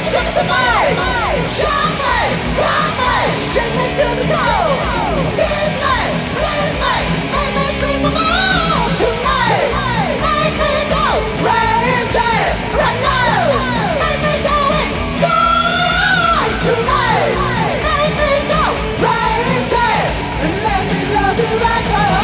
Give it to me. Shock me, rock me, shake me to the core. Tease me, please me, make me scream for more. Tonight, make me go crazy right now. Make me go inside tonight. Make me go crazy and let me love you right now.